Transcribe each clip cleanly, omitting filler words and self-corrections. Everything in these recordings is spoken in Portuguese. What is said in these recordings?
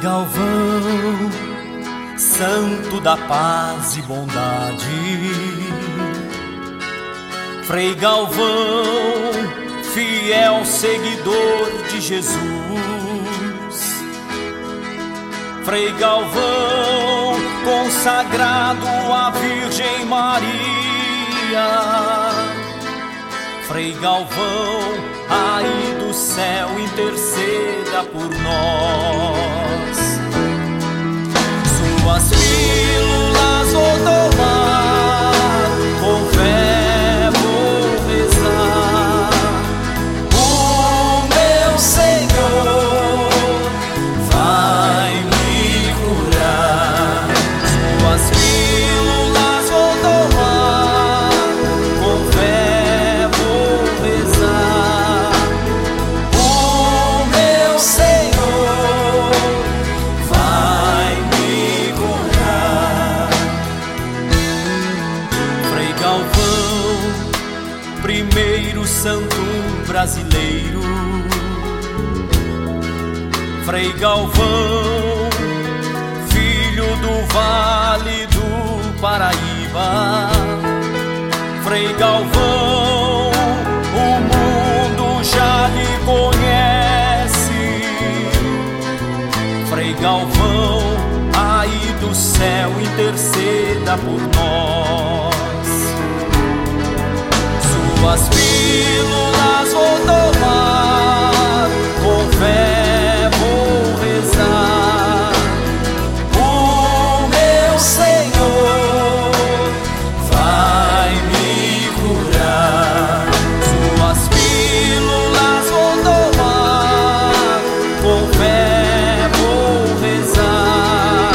Galvão, santo da paz e bondade. Frei Galvão, fiel seguidor de Jesus. Frei Galvão, consagrado à Virgem Maria. Frei Galvão, aí do céu interceda por nós. Suas pílulas vou tomar, com fé vou rezar. O meu Senhor vai me curar. Suas pílulas vou tomar, com fé vou rezar. O meu Senhor vai me curar. Frei Galvão, primeiro santo brasileiro. Frei Galvão, filho do Vale do Paraíba. Frei Galvão, o mundo já lhe conhece. Frei Galvão, aí do céu interceda por nós. Suas pílulas vou tomar, com fé vou rezar. O meu Senhor vai me curar. Suas pílulas vou tomar, com fé vou rezar.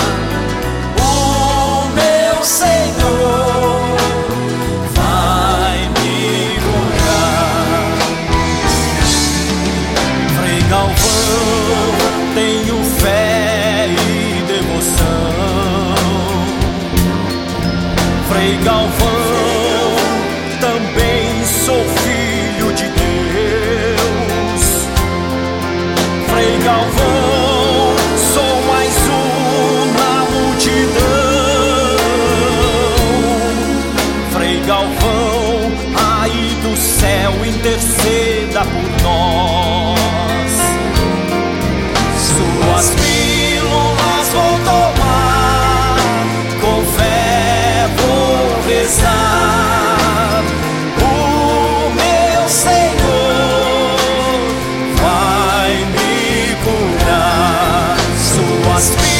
O meu Senhor vai me curar. Frei Galvão, tenho fé e devoção. Frei Galvão, também sou filho de Deus. Frei Galvão, sou mais um na multidão. Frei Galvão, aí do céu interceda por nós. Suas pílulas vou tomar, com fé vou rezar. O meu Senhor vai me curar. Suas pílulas